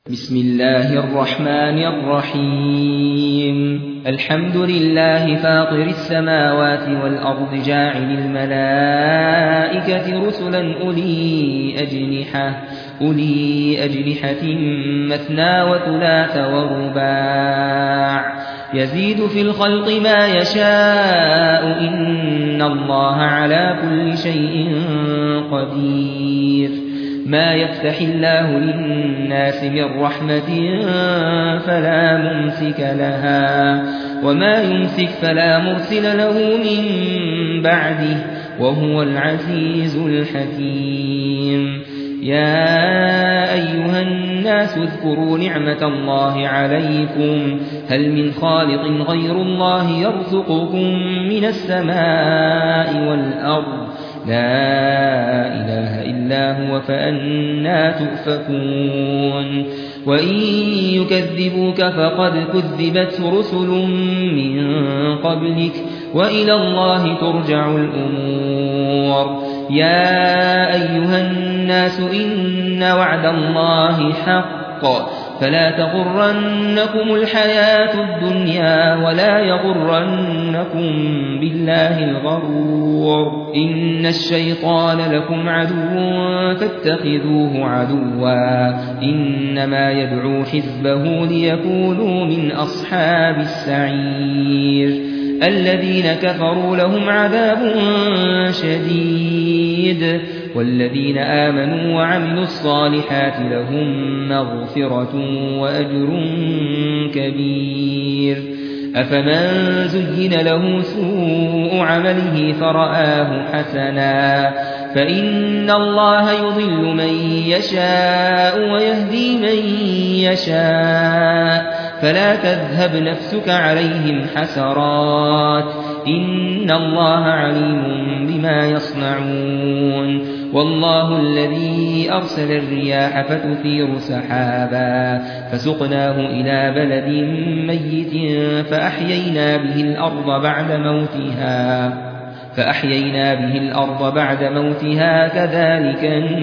بسم الله الرحمن الرحيم الحمد لله فاطر السماوات والأرض جاعل الملائكة رسلا أولي أجنحة مثنى وثلاث ورباع يزيد في الخلق ما يشاء إن الله على كل شيء قدير ما يفتح الله للناس من رحمة فلا ممسك لها وما يمسك فلا مرسل له من بعده وهو العزيز الحكيم يا أيها الناس اذكروا نعمة الله عليكم هل من خالق غير الله يرزقكم من السماء والأرض لا إله إلا هو فأنى تؤفكون وإن يكذبوك فقد كذبت رسل من قبلك وإلى الله ترجع الأمور يا أيها الناس إن وعد الله حق فلا تغرنكم الحياة الدنيا ولا يغرنكم بالله الغرور إن الشيطان لكم عدو فاتخذوه عدوا إنما يدعو حزبه ليكونوا من أصحاب السعير الذين كفروا لهم عذاب شديد والذين آمنوا وعملوا الصالحات لهم مغفرة وأجر كبير أفمن زين له سوء عمله فرآه حسنا فإن الله يضل من يشاء ويهدي من يشاء فلا تذهب نفسك عليهم حسرات إن الله عليم بما يصنعون والله الذي أرسل الرياح فتثير سحابا فسقناه إلى بلد ميت فأحيينا به الأرض بعد موتها كذلك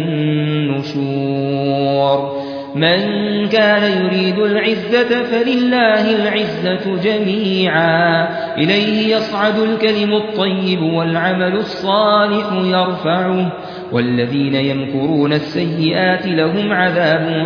النشور من كان يريد العزة فلله العزة جميعا إليه يصعد الكلم الطيب والعمل الصالح يرفعه والذين يمكرون السيئات لهم عذاب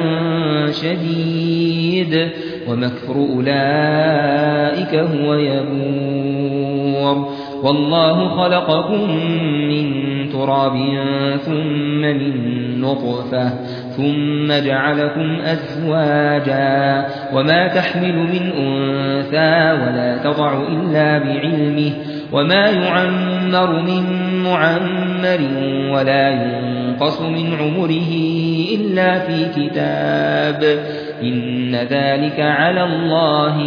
شديد ومكر أولئك هو يبور والله خلقكم من تراب ثم من نطفة ثم جعلكم أزواجا وما تحمل من أنثى ولا تضع إلا بعلمه وما يعمر من معمر ولا ينقص من عمره إلا في كتاب إن ذلك على الله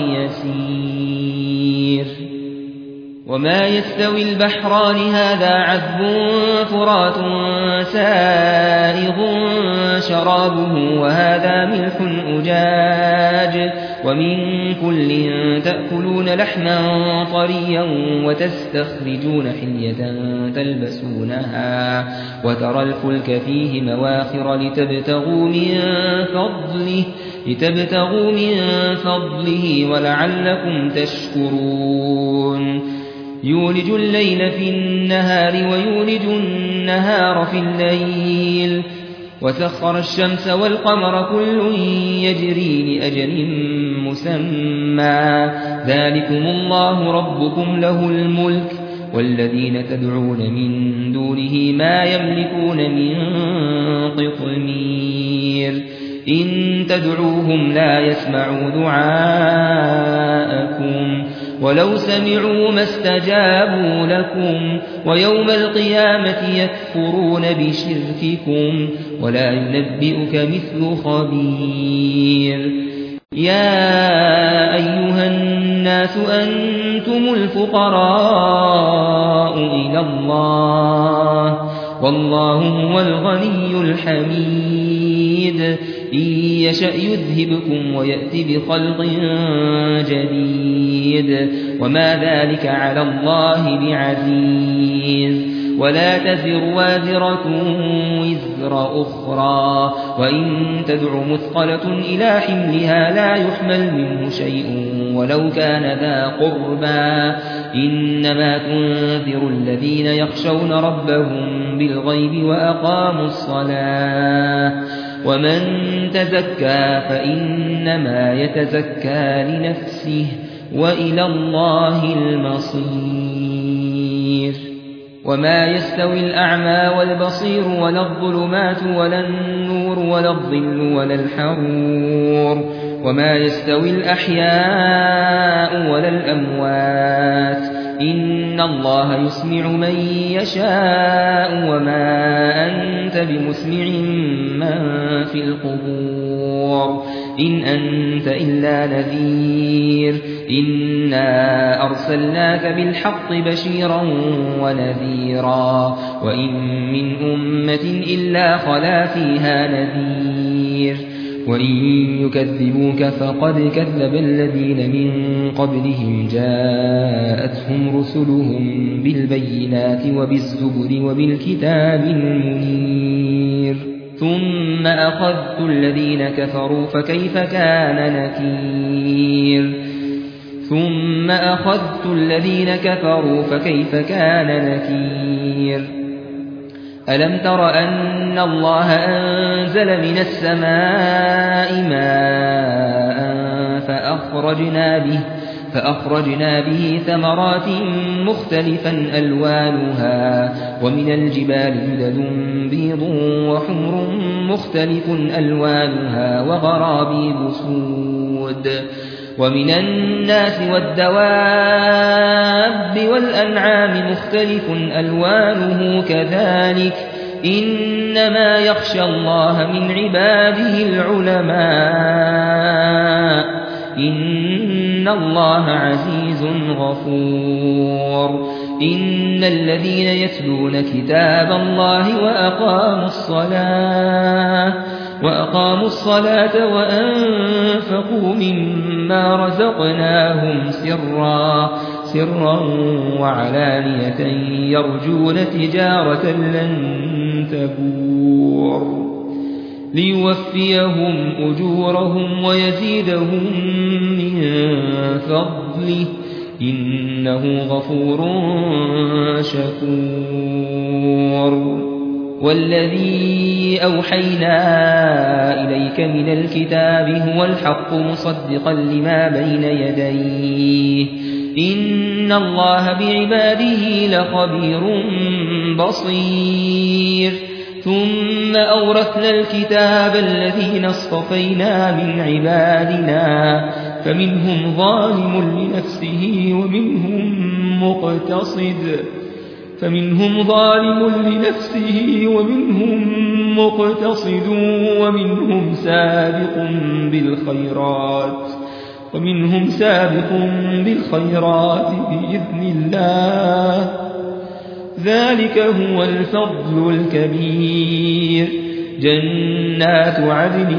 يسير وما يستوي البحران هذا عذب فرات سائغ شرابه وهذا ملح أجاج ومن كل تأكلون لحما طريا وتستخرجون حلية تلبسونها وترى الفلك فيه مواخر لتبتغوا من فضله ولعلكم تشكرون يولج الليل في النهار ويولج النهار في الليل وسخر الشمس والقمر كل يجري لأجل مسمى ذلكم الله ربكم له الملك والذين تدعون من دونه ما يملكون من قطمير إن تدعوهم لا يسمعوا دعاءكم ولو سمعوا ما استجابوا لكم ويوم القيامة يكفرون بشرككم ولا ينبئك مثل خبير يا أيها الناس أنتم الفقراء إلى الله والله هو الغني الحميد إن يشأ يذهبكم ويأتي بخلق جديد وما ذلك على الله بعزيز ولا تزر وازرة وزر أخرى وإن تدع مثقلة إلى حملها لا يحمل منه شيء ولو كان ذا قربى إنما تنذر الذين يخشون ربهم بالغيب وأقاموا الصلاة ومن تزكى فإنما يتزكى لنفسه وإلى الله المصير وما يستوي الأعمى والبصير ولا الظلمات ولا النور ولا الظل ولا الحرور وما يستوي الأحياء ولا الأموات إن الله يسمع من يشاء وما أنت بمسمع من في القبور إن أنت إلا نذير إنا أرسلناك بالحق بشيرا ونذيرا وإن من أمة إلا خلا فيها نذير وإن يكذبوك فقد كذب الذين من قبلهم جاءتهم رسلهم بالبينات وبالزبر وبالكتاب المنير ثم أخذت الذين كفروا فكيف كان نكير ألم تر أن الله أنزل من السماء ماء فأخرجنا به ثمرات مختلفا ألوانها ومن الجبال جدد بيض وحمر مختلف ألوانها وغرابيب سود ومن الناس والدواب والأنعام مختلف ألوانه كذلك إنما يخشى الله من عباده العلماء إن الله عزيز غفور إن الذين يتلون كتاب الله وأقاموا الصلاة وأنفقوا مما رزقناهم سرا وعلانية يرجون تجارة لن تبور ليوفيهم أجورهم ويزيدهم من فضله إنه غفور شكور والذي أوحينا إليك من الكتاب هو الحق مصدقا لما بين يديه إن الله بعباده لخبير بصير ثم أورثنا الكتاب الذين اصطفينا من عبادنا فمنهم ظالم لنفسه ومنهم مقتصد ومنهم سابق بالخيرات بإذن الله ذلك هو الفضل الكبير جنات عدن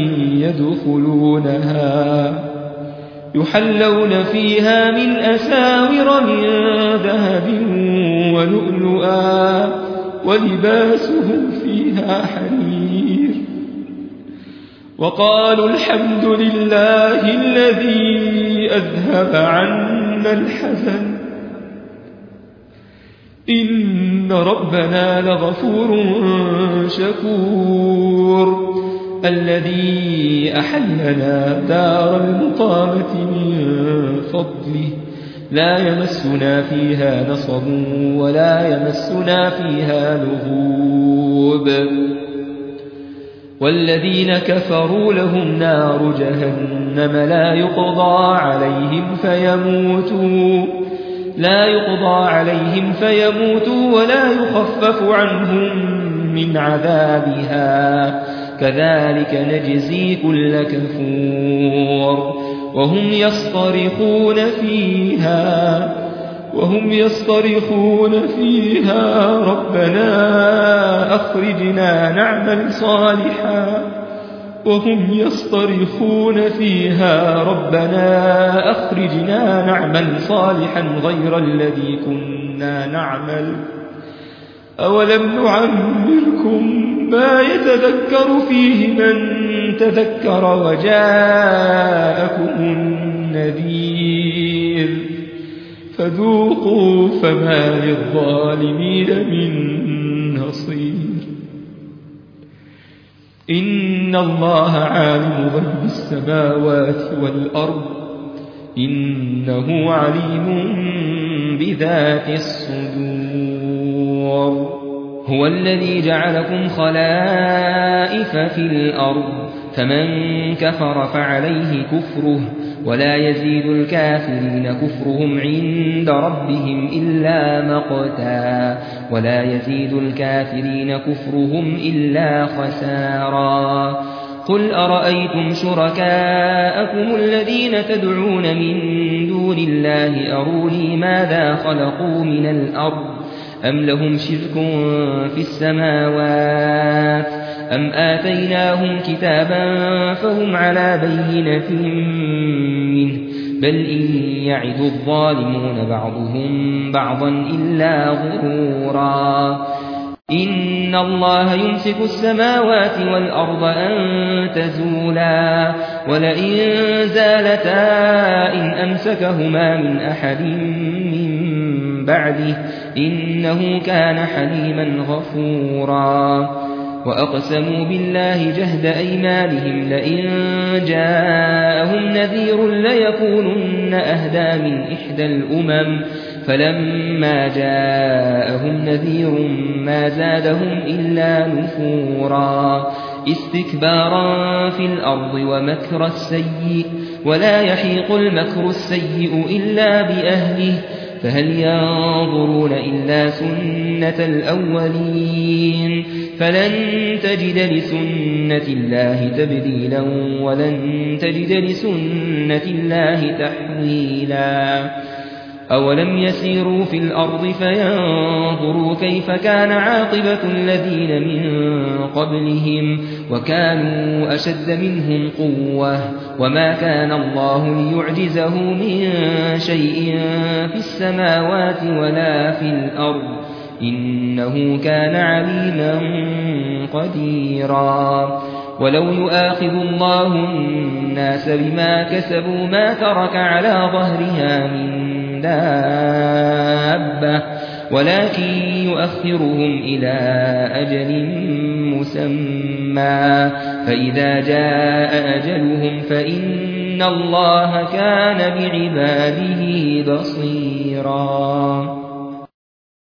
يدخلونها يحلون فيها من أساور من ذهب ولؤلؤا ولباسهم فيها حرير وقالوا الحمد لله الذي أذهب عنا الحزن إن ربنا لغفور شكور الذي أحلنا دار المقامة من فضله لا يمسنا فيها نصب ولا يمسنا فيها لغوب والذين كفروا لهم نار جهنم لا يقضى عليهم فيموتوا ولا يخفف عنهم من عذابها كذلك نجزي كل كفور وهم يصطرخون فيها ربنا أخرجنا نعمل صالحا غير الذي كنا نعمل أولم نعمركم ما يتذكر فيه من تذكر وجاءكم النذير فذوقوا فما للظالمين من نصير إن الله عالم غيب السماوات والأرض إنه عليم بذات الصدور هو الذي جعلكم خلائف في الأرض فمن كفر فعليه كفره ولا يزيد الكافرين كفرهم عند ربهم إلا مقتا ولا يزيد الكافرين كفرهم إلا خسارا قل أرأيتم شركاءكم الذين تدعون من دون الله أروني ماذا خلقوا من الأرض أم لهم شرك في السماوات أم آتيناهم كتابا فهم على بينة منه بل إن يعد الظالمون بعضهم بعضا إلا غرورا إن الله يمسك السماوات والأرض أن تزولا ولئن زالتا إن أمسكهما من أحد من بعده إنه كان حليما غفورا وأقسموا بالله جهد أيمانهم لئن جاءهم نذير ليكونن أهدى من إحدى الأمم فلما جاءهم نذير ما زادهم إلا نفورا استكبارا في الأرض ومكر السيء ولا يحيق المكر السيء إلا بأهله فهل ينظرون إلا سنة الأولين فلن تجد لسنة الله تبديلا ولن تجد لسنة الله تحويلا أولم يسيروا في الأرض فينظروا كيف كان عاقبة الذين من قبلهم وكانوا أشد منهم قوة وما كان الله ليعجزه من شيء في السماوات ولا في الأرض إنه كان عليما قديرا ولو يؤاخذ الله الناس بما كسبوا ما ترك على ظهرها من دابة ولكن يؤخرهم إلى أجل مسمى فإذا جاء أجلهم فإن الله كان بعباده بصيرا